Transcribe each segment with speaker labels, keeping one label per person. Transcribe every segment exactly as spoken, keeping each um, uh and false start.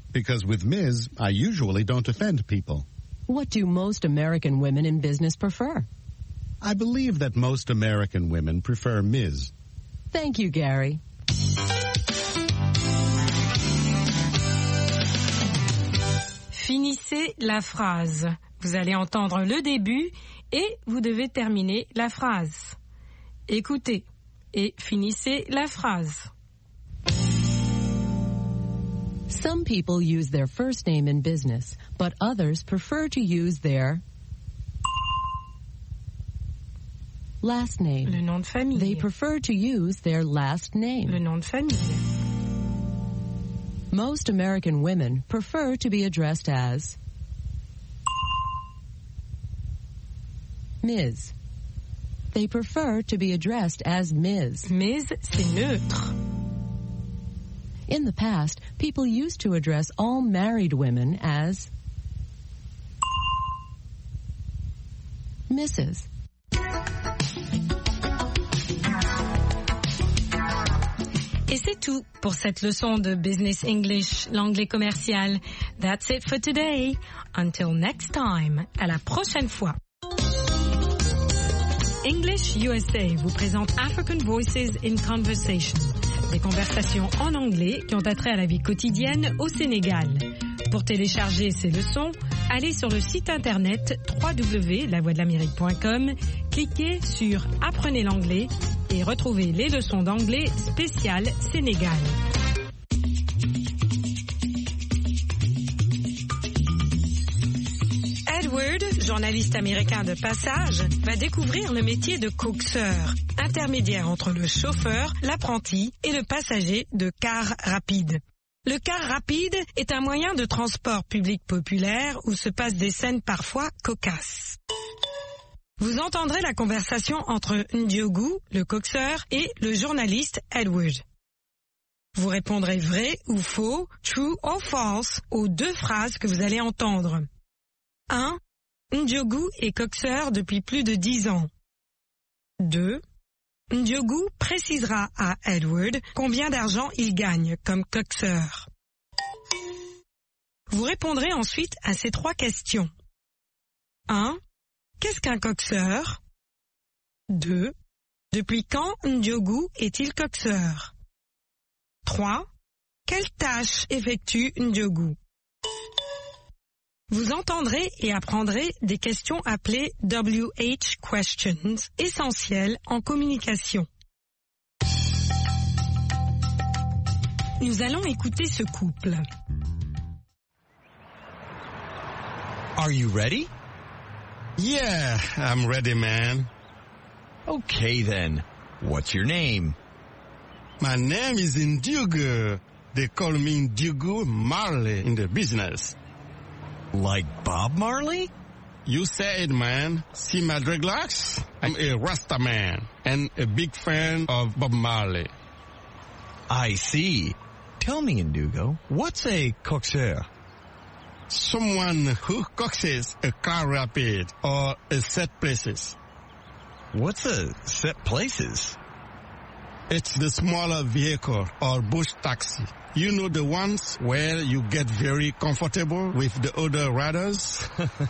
Speaker 1: because with Miz, I usually don't offend people.
Speaker 2: What do most American women in business prefer?
Speaker 1: I believe that most American women prefer Miz.
Speaker 2: Thank you, Gary.
Speaker 3: Finissez la phrase. Vous allez entendre le début et vous devez terminer la phrase. Écoutez et finissez la phrase.
Speaker 2: Some people use their first name in business, but others prefer to use their last name.
Speaker 3: Le nom de famille.
Speaker 2: They prefer to use their last name.
Speaker 3: Le nom de famille.
Speaker 2: Most American women prefer to be addressed as Miz. They prefer to be addressed as Miz.
Speaker 3: Miz, c'est neutre.
Speaker 2: In the past, people used to address all married women as Missus
Speaker 3: Et c'est tout pour cette leçon de Business English, l'anglais commercial. That's it for today. Until next time. À la prochaine fois. English U S A vous présente African Voices in Conversation. Des conversations en anglais qui ont attrait à la vie quotidienne au Sénégal. Pour télécharger ces leçons, allez sur le site internet w w w point la voix de l'amérique point com, cliquez sur Apprenez l'anglais et retrouvez les leçons d'anglais spéciales Sénégal. Edward, journaliste américain de passage, va découvrir le métier de coxeur, intermédiaire entre le chauffeur, l'apprenti et le passager de car rapide. Le car rapide est un moyen de transport public populaire où se passent des scènes parfois cocasses. Vous entendrez la conversation entre Ndiogu, le coxeur, et le journaliste Edward. Vous répondrez vrai ou faux, true or false, aux deux phrases que vous allez entendre. un. Ndiogu est coxeur depuis plus de dix ans. deux. Ndiogu précisera à Edward combien d'argent il gagne comme coxeur. Vous répondrez ensuite à ces trois questions. un. Qu'est-ce qu'un coxeur? deux. Depuis quand Ndiogu est-il coxeur? trois. Quelle tâche effectue Ndiogu? Vous entendrez et apprendrez des questions appelées W H questions, essentielles en communication. Nous allons écouter ce couple.
Speaker 4: Are you ready?
Speaker 5: Yeah, I'm ready, man.
Speaker 4: Okay then. What's your name?
Speaker 5: My name is Ndiogu. They call me Ndiogu Marley in the business.
Speaker 4: Like Bob Marley?
Speaker 5: You said it, man. See my dreadlocks? I'm a Rasta man and a big fan of Bob Marley.
Speaker 4: I see. Tell me, Ndugo, what's a coxeur?
Speaker 5: Someone who coaxes a car rapid or a set places.
Speaker 4: What's a set places?
Speaker 5: It's the smaller vehicle or bush taxi. You know the ones where you get very comfortable with the other riders?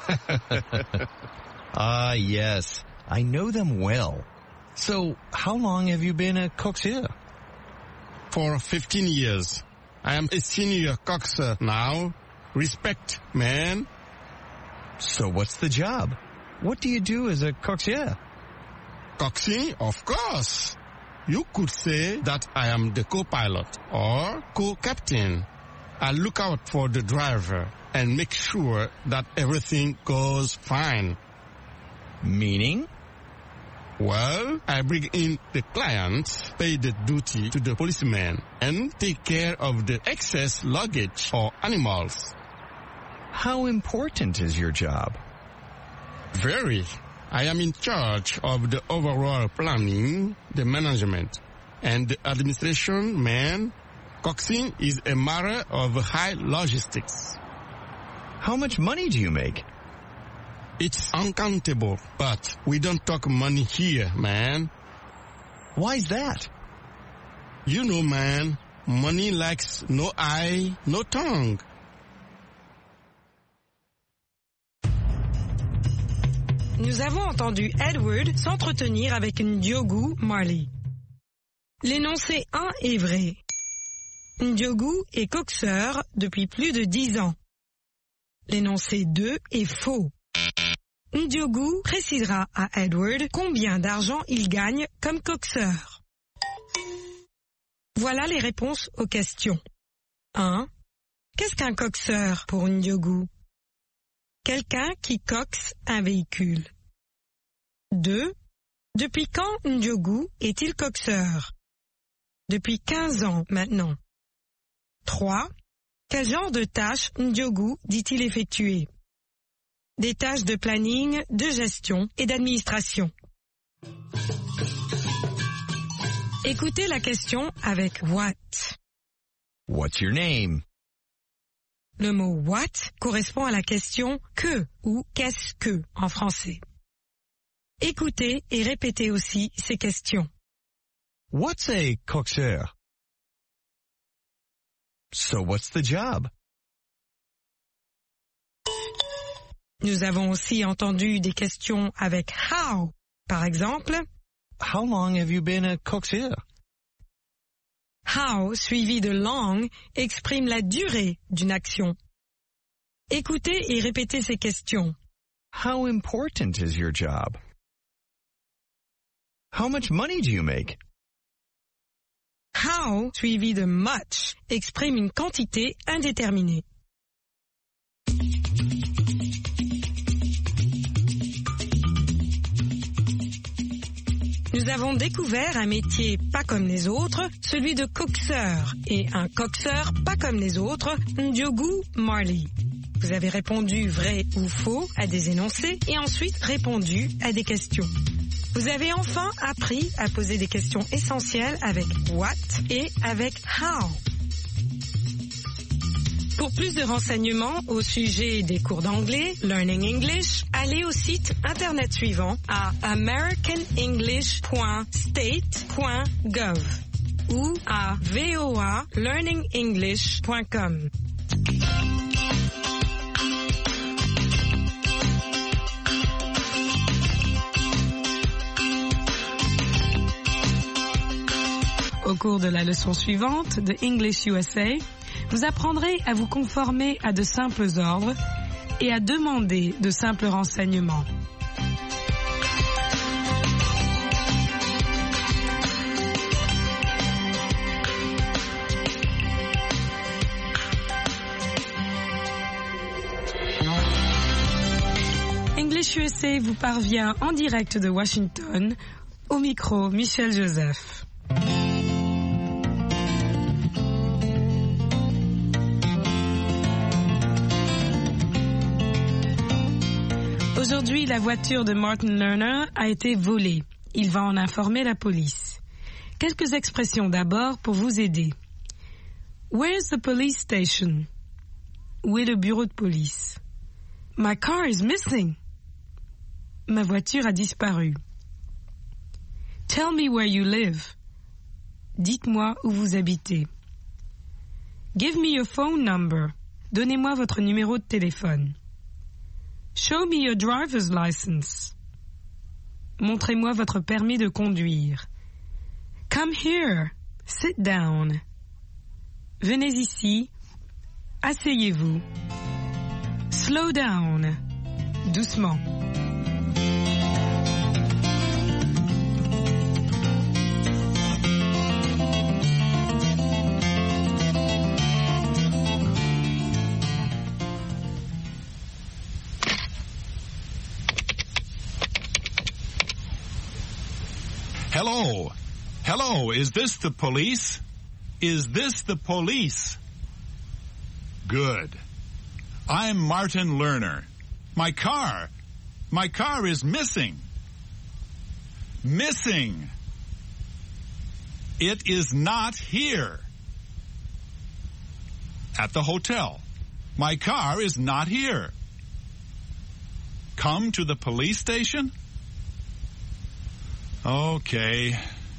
Speaker 4: Ah, yes. I know them well. So, how long have you been a coxeur?
Speaker 5: For fifteen years. I am a senior coxer now. Respect, man.
Speaker 4: So what's the job? What do you do as a coxeur?
Speaker 5: Coxing, of course. You could say that I am the co-pilot or co-captain. I look out for the driver and make sure that everything goes fine.
Speaker 4: Meaning?
Speaker 5: Well, I bring in the clients, pay the duty to the policeman, and take care of the excess luggage or animals.
Speaker 4: How important is your job?
Speaker 5: Very. I am in charge of the overall planning, the management, and the administration, man. Coxing is a matter of high logistics.
Speaker 4: How much money do you make?
Speaker 5: It's uncountable, but we don't talk money here, man.
Speaker 4: Why's that?
Speaker 5: You know, man, money likes no eye, no tongue.
Speaker 3: nous avons entendu Edward s'entretenir avec Ndiogu Marley. L'énoncé un est vrai. Ndiogu est coxeur depuis plus de dix ans. L'énoncé deux est faux. Ndiogu précisera à Edward combien d'argent il gagne comme coxeur. Voilà les réponses aux questions. un. Qu'est-ce qu'un coxeur pour Ndiogu? Quelqu'un qui coxe un véhicule. deux. Depuis quand Ndiogu est-il coxeur? Depuis quinze ans maintenant. trois. Quel genre de tâches Ndiogu dit-il effectuer? Des tâches de planning, de gestion et d'administration. Écoutez la question avec what.
Speaker 4: What's your name?
Speaker 3: Le mot what correspond à la question que ou qu'est-ce que en français. Écoutez et répétez aussi ces questions.
Speaker 4: What's a coxeur? So what's the job?
Speaker 3: Nous avons aussi entendu des questions avec how. Par exemple,
Speaker 4: How long have you been a coxeur?
Speaker 3: how suivi de long exprime la durée d'une action. Écoutez et répétez ces questions.
Speaker 4: How important is your job? How much money do you make?
Speaker 3: How suivi de much exprime une quantité indéterminée. Nous avons découvert un métier pas comme les autres, celui de coxeur, et un coxeur pas comme les autres, Ndiogu Marley. Vous avez répondu vrai ou faux à des énoncés et ensuite répondu à des questions. Vous avez enfin appris à poser des questions essentielles avec what et avec how. Pour plus de renseignements au sujet des cours d'anglais, Learning English, allez au site internet suivant à american english point state point gov ou à v o a learning english point com. Au cours de la leçon suivante de English U S A, vous apprendrez à vous conformer à de simples ordres et à demander de simples renseignements. English U S A vous parvient en direct de Washington, au micro Michel Joseph. Aujourd'hui, la voiture de Martin Lerner a été volée. Il va en informer la police. Quelques expressions d'abord pour vous aider. Where's the police station? Où est le bureau de police? My car is missing. Ma voiture a disparu. Tell me where you live. Dites-moi où vous habitez. Give me your phone number. Donnez-moi votre numéro de téléphone. Show me your driver's license. Montrez-moi votre permis de conduire. Come here. Sit down. Venez ici. Asseyez-vous. Slow down. Doucement.
Speaker 6: Hello. Hello, is this the police? Is this the police? Good. I'm Martin Lerner. My car. My car is missing. Missing. It is not here. At the hotel. My car is not here. Come to the police station? Okay.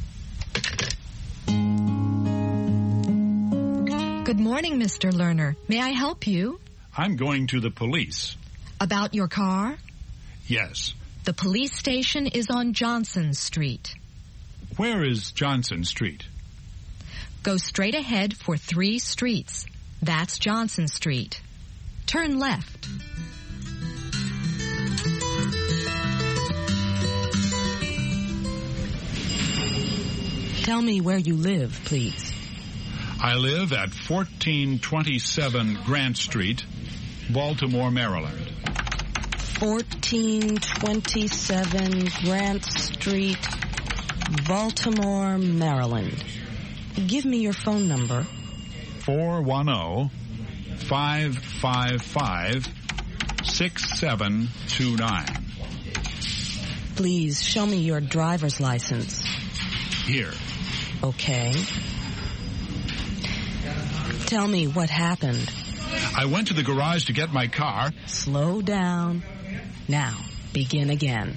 Speaker 7: Good morning, Mister Lerner. May I help you?
Speaker 6: I'm going to the police.
Speaker 7: About your car?
Speaker 6: Yes.
Speaker 7: The police station is on Johnson Street.
Speaker 6: Where is Johnson Street?
Speaker 7: Go straight ahead for three streets. That's Johnson Street. Turn left.
Speaker 2: Tell me where you live, please.
Speaker 6: I live at fourteen twenty-seven Grant Street, Baltimore, Maryland.
Speaker 2: fourteen twenty-seven Grant Street, Baltimore, Maryland. Give me your phone number.
Speaker 6: four one zero, five five five, six seven two nine.
Speaker 2: Please show me your driver's license.
Speaker 6: Here.
Speaker 2: Okay. Tell me what happened.
Speaker 6: I went to the garage to get my car.
Speaker 2: Slow down. Now, begin again.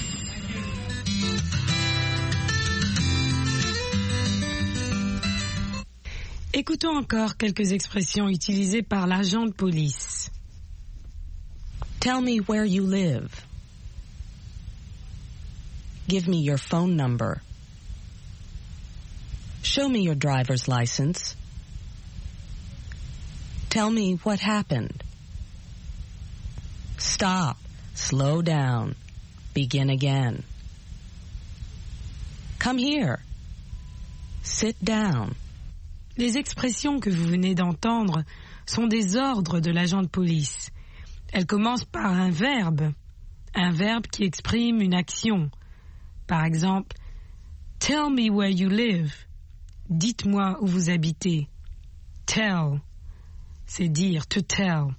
Speaker 3: Écoutons encore quelques expressions utilisées par l'agent de police.
Speaker 2: Tell me where you live. Give me your phone number. Show me your driver's license. Tell me what happened. Stop. Slow down. Begin again. Come here. Sit down.
Speaker 3: Les expressions que vous venez d'entendre sont des ordres de l'agent de police. Elles commencent par un verbe, un verbe qui exprime une action. Par exemple, « Tell me where you live ». Dites-moi où vous habitez. Tell, c'est dire, to tell.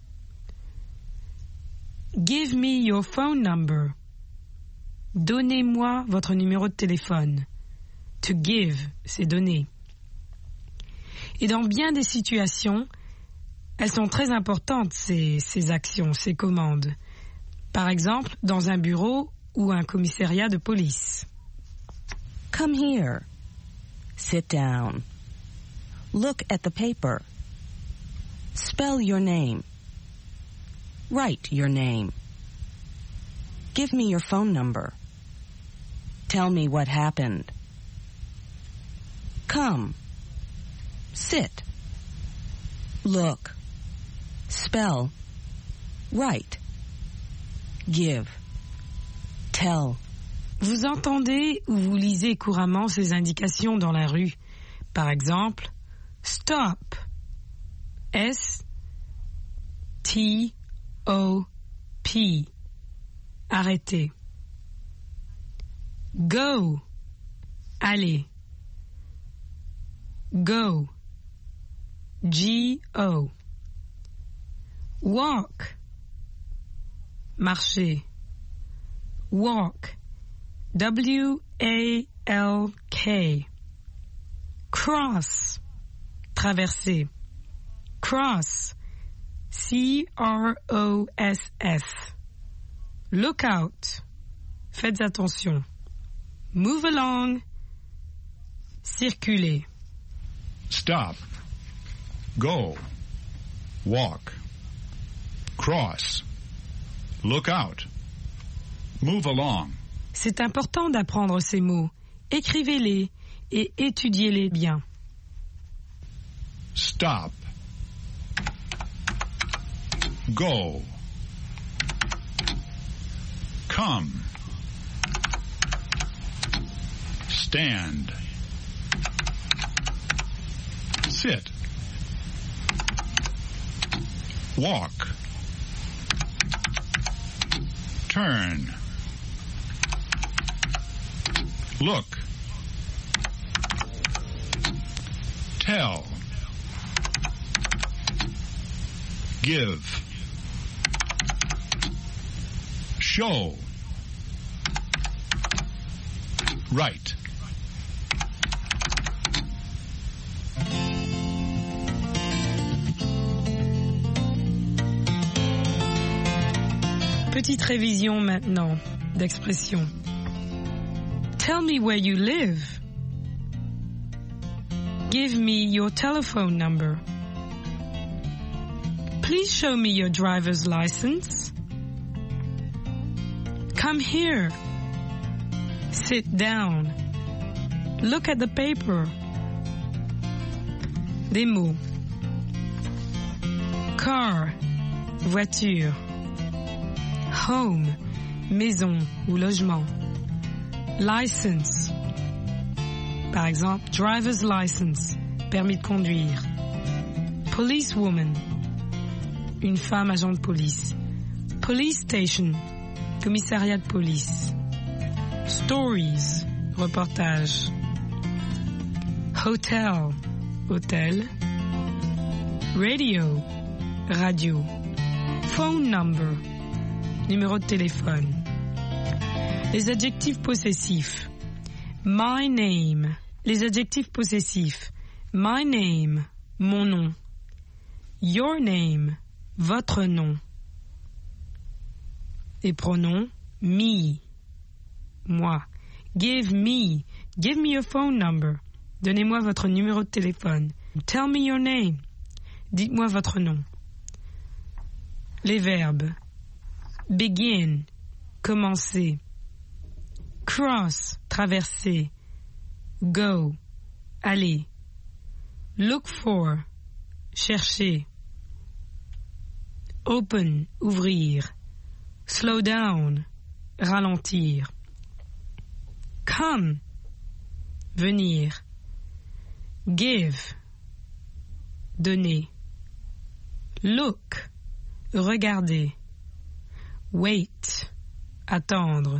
Speaker 3: Give me your phone number. Donnez-moi votre numéro de téléphone. To give, c'est donner. Et dans bien des situations, elles sont très importantes, ces, ces actions, ces commandes. Par exemple, dans un bureau ou un commissariat de police.
Speaker 2: Come here. Sit down. Look at the paper. Spell your name. Write your name. Give me your phone number. Tell me what happened. Come. Sit. Look. Spell. Write. Give. Tell.
Speaker 3: Vous entendez ou vous lisez couramment ces indications dans la rue. Par exemple, stop. S T O P. Arrêtez. Go. Allez. Go. G O. Walk. Marcher. Walk. W A L K. Cross. Traverser. Cross. C R O S S. Look out. Faites attention. Move along. Circuler.
Speaker 6: Stop. Go. Walk. Cross. Look out. Move along.
Speaker 3: C'est important d'apprendre ces mots. Écrivez-les et étudiez-les bien.
Speaker 6: Stop. Go. Come. Stand. Sit. Walk. Turn. Look. Tell. Give. Show. Write.
Speaker 3: Petite révision maintenant d'expression. Tell me where you live. Give me your telephone number. Please show me your driver's license. Come Come here. Sit down. Look at the paper. Des mots. Car, voiture. Home, maison ou logement. License. Par exemple, driver's license, permis de conduire. Policewoman, une femme agent de police. Police station, commissariat de police. Stories, reportage. Hotel, hôtel. Radio, radio. Phone number, numéro de téléphone. Les adjectifs possessifs. My name. Les adjectifs possessifs. My name, mon nom. Your name, votre nom. Les pronoms me, moi. Give me, give me your phone number. Donnez-moi votre numéro de téléphone. Tell me your name. Dites-moi votre nom. Les verbes. Begin, commencer. Cross, traverser. Go, aller. Look for, chercher. Open, ouvrir. Slow down, ralentir. Come, venir. Give, donner. Look, regarder. Wait, attendre.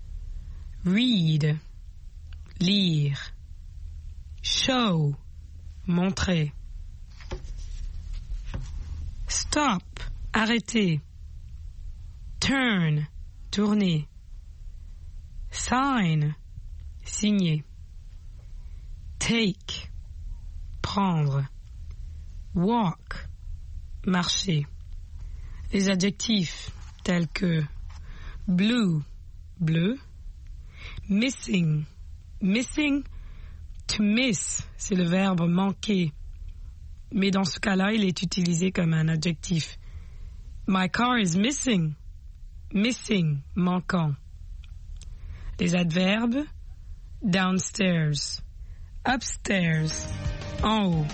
Speaker 3: Read, lire. Show, montrer. Stop, arrêter. Turn, tourner. Sign, signer. Take, prendre. Walk, marcher. Les adjectifs tels que blue, bleu. Missing, missing. To miss, c'est le verbe manquer. Mais dans ce cas-là, il est utilisé comme un adjectif. My car is missing. Missing, manquant. Les adverbes. Downstairs. Upstairs, en haut.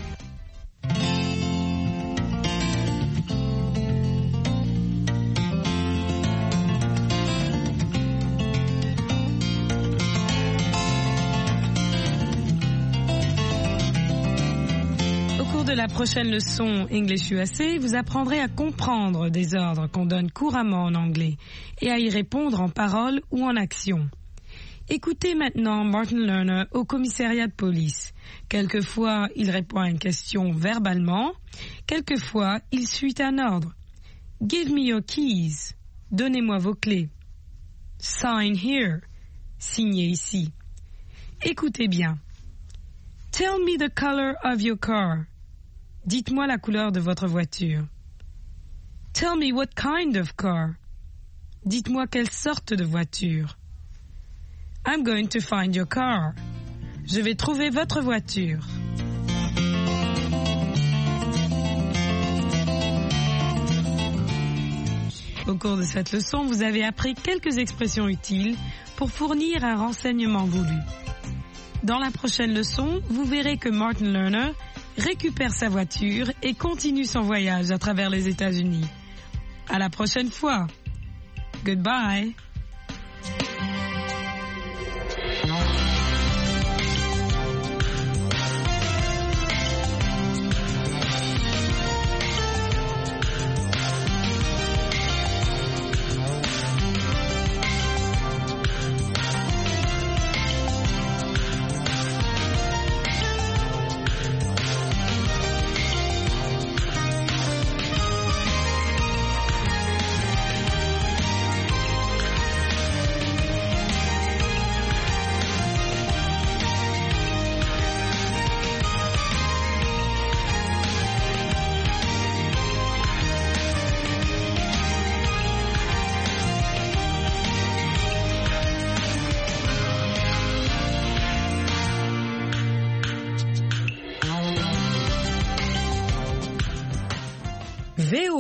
Speaker 3: De la prochaine leçon English U S A, vous apprendrez à comprendre des ordres qu'on donne couramment en anglais et à y répondre en parole ou en action. Écoutez maintenant Martin Lerner au commissariat de police. Quelquefois, il répond à une question verbalement, quelquefois, il suit un ordre. Give me your keys. Donnez-moi vos clés. Sign here. Signez ici. Écoutez bien. Tell me the color of your car. Dites-moi la couleur de votre voiture. Tell me what kind of car. Dites-moi quelle sorte de voiture. I'm going to find your car. Je vais trouver votre voiture. Au cours de cette leçon, vous avez appris quelques expressions utiles pour fournir un renseignement voulu. Dans la prochaine leçon, vous verrez que Martin Lerner récupère sa voiture et continue son voyage à travers les États-Unis. À la prochaine fois. Goodbye.